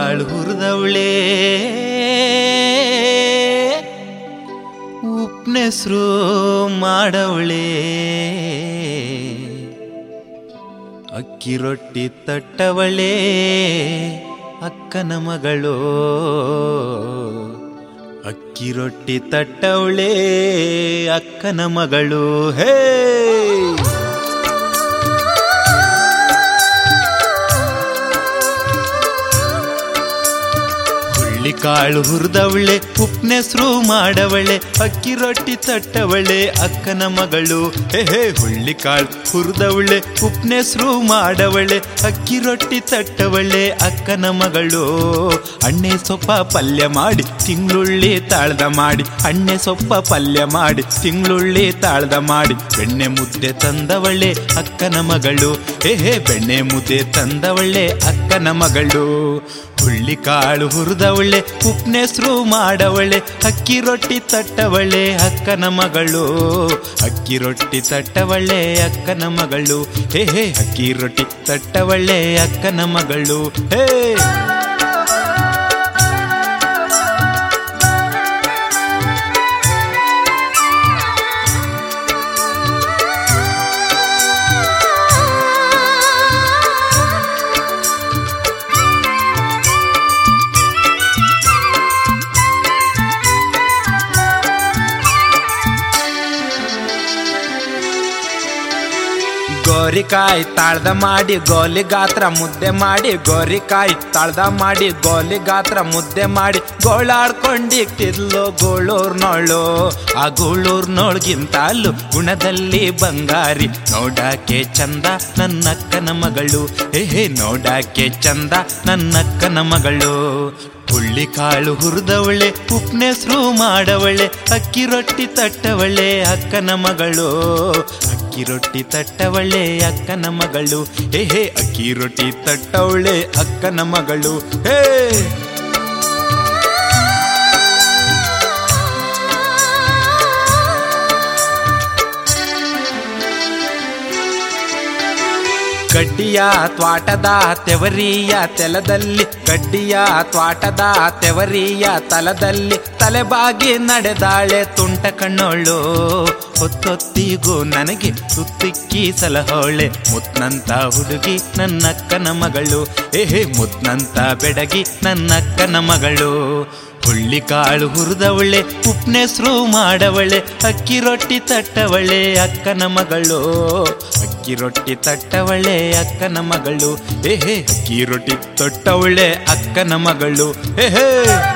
ಕಾಳು ಹುರಿದವಳೆ ಉಪ್ನೆಸ್ರು ಮಾಡವಳೆ ಅಕ್ಕಿ ರೊಟ್ಟಿ ತಟ್ಟವಳೆ ಅಕ್ಕನ ಮಗಳು ಅಕ್ಕಿ ರೊಟ್ಟಿ ತಟ್ಟವಳೆ ಅಕ್ಕನ ಮಗಳು ಹೇ ಕಾಳು ಹುರಿದವಳೆ ಉಪ್ನೆಸ್ರು ಮಾಡವಳೆ ಅಕ್ಕಿ ರೊಟ್ಟಿ ತಟ್ಟವಳೆ ಅಕ್ಕನ ಮಗಳು ಹೇ ಹುಳ್ಳಿ ಕಾಳು ಹುರಿದವಳೆ ಉಪ್ನೆಸ್ರು ಮಾಡವಳೆ ಅಕ್ಕಿ ರೊಟ್ಟಿ ತಟ್ಟವಳೆ ಅಕ್ಕನ ಮಗಳು ಅಣ್ಣೆ ಸೊಪ್ಪ ಪಲ್ಯ ಮಾಡಿ ತಿಂಗ್ಳುಳ್ಳಿ ತಾಳ್ದ ಮಾಡಿ ಅಣ್ಣೆ ಸೊಪ್ಪ ಪಲ್ಯ ಮಾಡಿ ತಿಂಗ್ಳುಳ್ಳಿ ತಾಳ್ದ ಮಾಡಿ ಬೆಣ್ಣೆ ಮುದ್ದೆ ತಂದವಳೆ ಅಕ್ಕನ ಮಗಳು ಹೇ ಬೆಣ್ಣೆ ಮುದ್ದೆ ತಂದವಳೆ ಅಕ್ಕನ ಮಗಳು ಹುಳ್ಳಿ ಕಾಳು ಹುರಿದವಳೆ ಉಪ್ನೆಸ್ರು ಮಾಡವಳೆ ಅಕ್ಕಿ ರೊಟ್ಟಿ ತಟ್ಟವಳೆ ಅಕ್ಕನ ಮಗಳು ಅಕ್ಕಿ ರೊಟ್ಟಿ ತಟ್ಟವಳೆ ಅಕ್ಕನ ಮಗಳು ಹೇ ಅಕ್ಕಿ ರೊಟ್ಟಿ ತಟ್ಟವಳೆ ಅಕ್ಕನ ಮಗಳು ಹೇ ಗೋರಿಕಾಯಿ ತಾಳ್ದ ಮಾಡಿ ಗೋಲಿ ಗಾತ್ರ ಮುದ್ದೆ ಮಾಡಿ ಗೋರಿಕಾಯಿ ತಾಳ್ದ ಮಾಡಿ ಗೋಲಿ ಗಾತ್ರ ಮುದ್ದೆ ಮಾಡಿ ಗೋಳಾಡ್ಕೊಂಡಿಟ್ಟಿದ್ಲು ಗೋಳೂರ್ನೋಳು ಆ ಗೋಳೂರ್ನೋಳ್ಗಿಂತಲ್ಲೂ ಗುಣದಲ್ಲಿ ಬಂಗಾರಿ ನೋಡಾಕೆ ಚಂದ ನನ್ನಕ್ಕನ ಮಗಳು ಹೇ ನೋಡಾಕೆ ಚಂದ ನನ್ನಕ್ಕನ ಮಗಳು ಹುಳ್ಳಿ ಕಾಳು ಹುರಿದವಳೆ ಉಪ್ನೆಸ್ರು ಮಾಡವಳೆ ಅಕ್ಕಿ ರೊಟ್ಟಿ ತಟ್ಟವಳೆ ಅಕ್ಕನ ಮಗಳು ಅಕ್ಕಿ ರೊಟ್ಟಿ ತಟ್ಟವಳೆ ಅಕ್ಕನ ಮಗಳು ಹೇ ಅಕ್ಕಿ ರೊಟ್ಟಿ ತಟ್ಟವಳೆ ಅಕ್ಕನ ಮಗಳು ಹೇ ಗಡ್ಡಿಯ ತ್ವಾಟದ ತೆವರಿಯ ತೆಲದಲ್ಲಿ ಗಡ್ಡಿಯ ತ್ವಾಟದ ತೆವರಿಯ ತಲದಲ್ಲಿ ತಲೆಬಾಗಿ ನಡೆದಾಳೆ ತುಂಟ ಕಣ್ಣೋಳು ಹೊತ್ತೊತ್ತಿಗೂ ನನಗೆ ಸುತ್ತಿಕ್ಕಿ ಸಲಹೋಳೆ ಮುತ್ನಂತ ಹುಡುಗಿ ನನ್ನಕ್ಕನ ಮಗಳು ಹೇ ಮುತ್ನಂತ ಬೆಡಗಿ ನನ್ನಕ್ಕನ ಮಗಳು ಹುಳ್ಳಿ ಕಾಳು ಹುರಿದವಳೆ ಉಪ್ನೆಸ್ರು ಮಾಡವಳೆ ಅಕ್ಕಿ ರೊಟ್ಟಿ ತಟ್ಟವಳೆ ಅಕ್ಕನ ಮಗಳು ಅಕ್ಕಿ ರೊಟ್ಟಿ ತಟ್ಟವಳೆ ಅಕ್ಕನ ಮಗಳು ಹೇ ಅಕ್ಕಿ ರೊಟ್ಟಿ ತಟ್ಟವಳೆ ಅಕ್ಕನ ಮಗಳು ಹೇ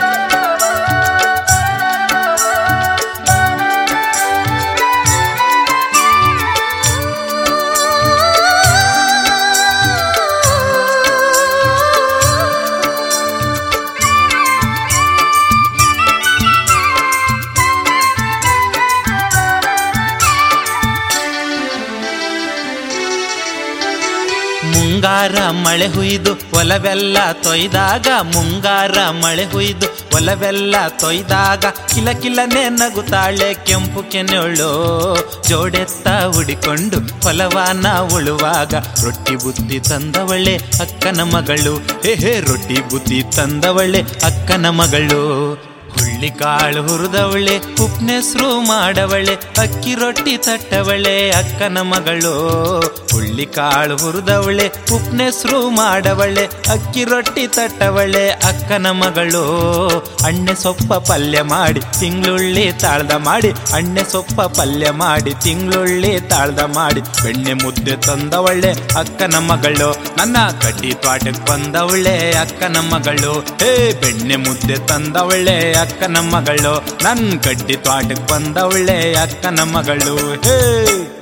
ಮುಂಗಾರ ಮಳೆ ಹುಯ್ದು ಒಲವೆಲ್ಲ ತೊಯ್ದಾಗ ಮುಂಗಾರ ಮಳೆ ಹುಯ್ದು ಒಲವೆಲ್ಲ ತೊಯ್ದಾಗ ಕಿಲಕಿಲನೆ ನಗುತ್ತಾಳೆ ಕೆಂಪು ಕೆನೆಯೊಳು ಜೋಡೆತ್ತ ಹುಡಿಕೊಂಡು ಹೊಲವಾನ ಉಳುವಾಗ ರೊಟ್ಟಿ ಬುತ್ತಿ ತಂದವಳೆ ಅಕ್ಕನ ಮಗಳು ಹೇ ರೊಟ್ಟಿ ಬುತ್ತಿ ತಂದವಳೆ ಅಕ್ಕನ ಮಗಳು ಹುಳ್ಳಿ ಕಾಳು ಹುರಿದವಳೆ ಉಪ್ನೆಸ್ರು ಮಾಡವಳೆ ಅಕ್ಕಿ ರೊಟ್ಟಿ ತಟ್ಟವಳೆ ಅಕ್ಕನ ಮಗಳು ಹುಳ್ಳಿ ಕಾಳು ಹುರಿದವಳೆ ಉಪ್ನೆಸ್ರು ಮಾಡವಳೆ ಅಕ್ಕಿ ರೊಟ್ಟಿ ತಟ್ಟವಳೆ ಅಕ್ಕನ ಮಗಳು ಅಣ್ಣೆ ಸೊಪ್ಪ ಪಲ್ಯ ಮಾಡಿ ತಿಂಗ್ಳುಳ್ಳಿ ತಾಳ್ದ ಮಾಡಿ ಅಣ್ಣೆ ಸೊಪ್ಪ ಪಲ್ಯ ಮಾಡಿ ತಿಂಗ್ಳುಳ್ಳಿ ತಾಳ್ದ ಮಾಡಿ ಬೆಣ್ಣೆ ಮುದ್ದೆ ತಂದವಳೆ ಅಕ್ಕನ ಮಗಳು ನನ್ನ ಕಡ್ಡಿ ತ್ವಾಟಕ್ಕೆ ಬಂದವಳೆ ಅಕ್ಕನ ಮಗಳು ಹೇ ಬೆಣ್ಣೆ ಮುದ್ದೆ ತಂದವಳೆ ಅಕ್ಕನ ಮಗಳು ನನ್ ಕಡ್ಡಿ ತ್ವಾಟಕ್ಕೆ ಬಂದವಳೆ ಅಕ್ಕನ ಮಗಳು ಹೇ